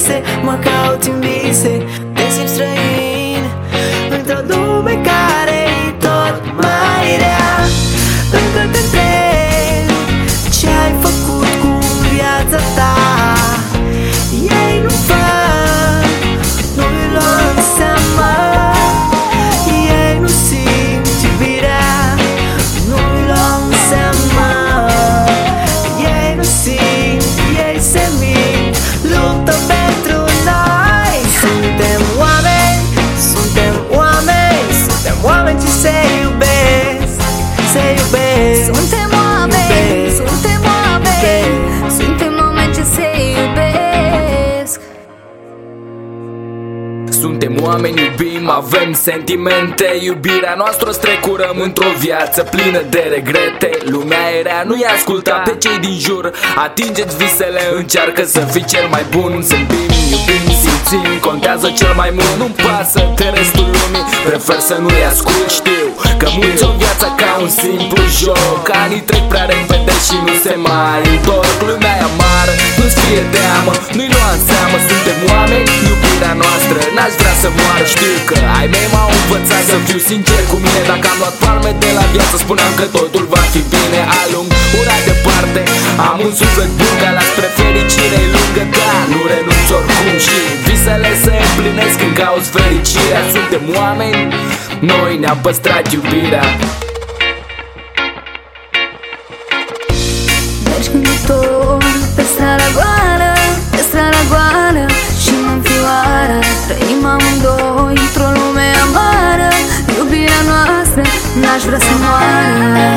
vise, mă cauți în vise. Te simți străin într-o lume care-i tot mai rea. Încă te întreb ce ai făcut cu viața ta. Ei nu fac, nu-i luă în seamă. Ei nu simt iubirea, nu-i luă în seamă. Ei nu simt, ei se mint, luptă pentru noi. Suntem oameni, suntem oameni, suntem oameni ce se iubesc, se iubesc. Suntem oameni, suntem oameni, suntem oameni ce se iubesc. Suntem oameni, iubim, avem sentimente. Iubirea noastră strecurăm într-o viață plină de regrete. Lumea e rea, nu-i asculta pe cei din jur. Atingeți visele, încearcă să fii cel mai bun. Zâmbim, iubim, simțim, contează cel mai mult. Nu-mi pasă de restul lumii, prefer să nu-i ascult. Știu că mulți o viața ca un simplu joc. Anii trec prea repede și nu se mai întorc. Lumea e amară, nu-ți fie teamă, nu-i lua în seamă. Suntem oameni, iubirea noastră n-aș vrea să moară. Știu că ai mei m-au învățat să fiu sincer cu mine. Dacă am luat palme de la viață, spuneam că totul va fi bine. Alung ura departe, am un suflet bun, ca la spre fericire lungă. Da, nu renunț oricum și visele se împlinesc când cauți fericirea. Suntem oameni, noi ne-am păstrat iubirea. Mergi când tot pe strada goală, pe strada goală și mă înfioară. Trăim amândoi într-o lume amară. Iubirea noastră n-aș vrea să moară.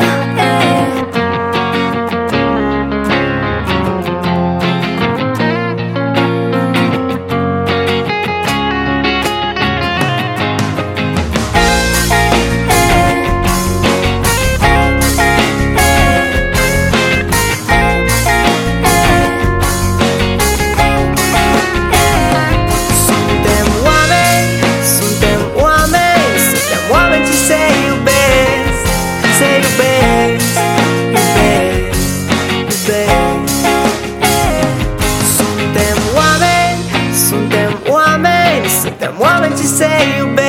Suntem oameni ce se iubesc.